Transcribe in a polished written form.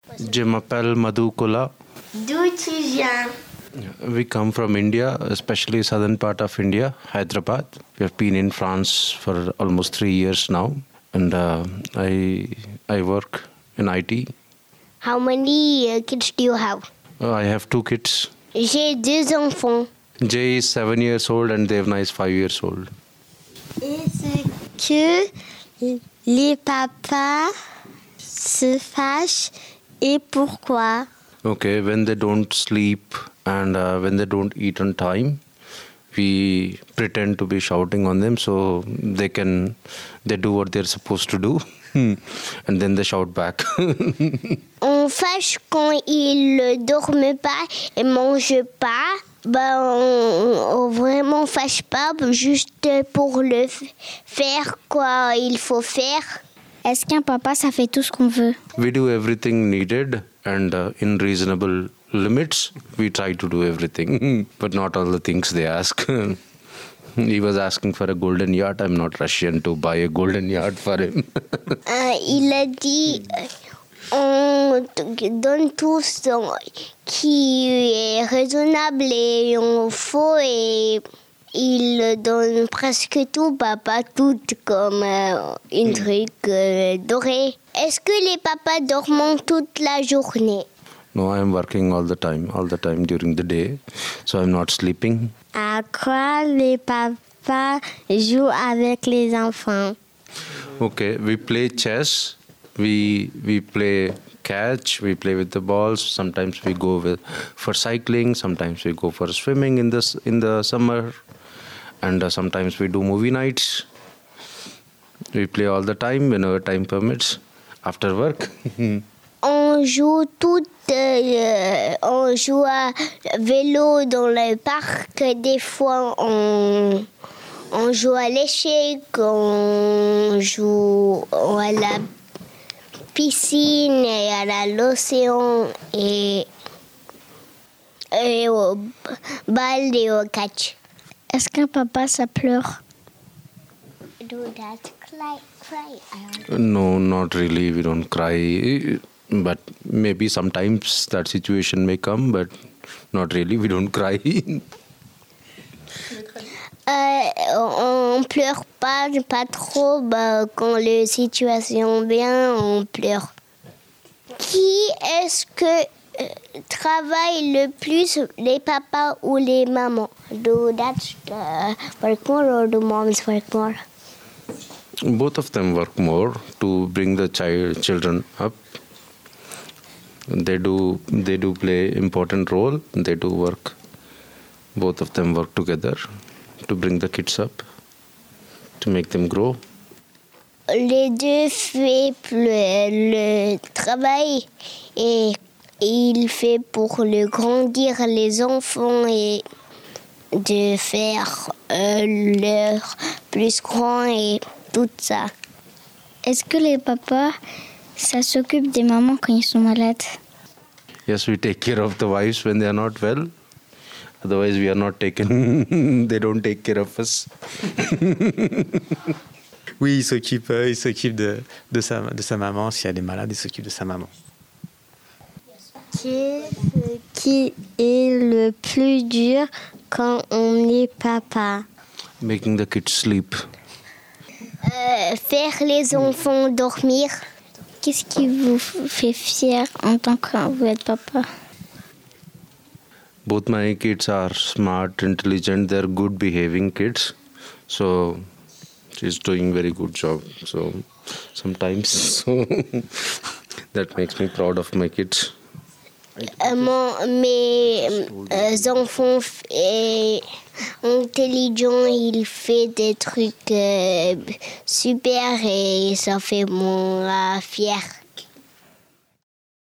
Je m'appelle Madhu Kola. D'où tu viens? We come from India, especially southern part of India, Hyderabad. We have been in France for almost 3 years now, and I work in IT. How many kids do you have? I have 2 kids. J'ai 2 enfants. Jay is 7 years old and Devna is 5 years old. Est-ce que les papas se fâchent et pourquoi? Okay, when they don't sleep and when they don't eat on time, we pretend to be shouting on them so they do what they're supposed to do and then they shout back. On fâche quand ils ne dorment pas et ne mangent pas. On vraiment fâche pas, juste pour le faire quoi il faut faire. Est-ce qu'un papa, ça fait tout ce qu'on veut? We do everything needed and in reasonable limits. We try to do everything, but not all the things they ask. He was asking for a golden yacht. I'm not Russian to buy a golden yacht for him. Il a dit on donne tout ce qui est raisonnable et on faut et il donne presque tout, pas tout comme une truc doré. Est-ce que les papas dorment toute la journée? No, I'm working all the time during the day, so I'm not sleeping. À quoi les papas jouent avec les enfants? Okay, we play chess. We play catch. We play with the balls. Sometimes we go for cycling. Sometimes we go for swimming in the summer, and sometimes we do movie nights. We play all the time whenever time permits. After work. On joue à vélo dans le parc. Des fois, on joue à l'échec, on joue à la piscine et à l'océan et au bal et au catch. Est-ce qu'un papa, ça pleure? Do that cry? No, not really. We don't cry. But maybe sometimes that situation may come, but not really. We don't cry. On pleure pas trop. Quand la situation vient, on pleure. Qui est-ce que travaille le plus, les papas ou les mamans? Do dads work more or do moms work more? Both of them work more to bring the children up. They do play important role. They do work. Both of them work together to bring the kids up, to make them grow. Les deux font le travail et il fait pour le grandir les enfants et de faire leur plus grand et tout ça. Est-ce que les papas, ça s'occupe des mamans quand ils sont malades? Yes, we take care of the wives when they are not well. Otherwise, we are not taken. They don't take care of us. Oui, il s'occupe de sa maman. Si elle est malade, il s'occupe de sa maman. Qu'est-ce qui est le plus dur quand on est papa? Making the kids sleep. Faire les enfants dormir. Qu'est-ce qui vous fait fier en tant que vous êtes papa? Both my kids are smart, intelligent. They're good behaving kids. So she's doing very good job. So sometimes that makes me proud of my kids. Mes enfants intelligents, ils font des trucs super et ça fait moi fier.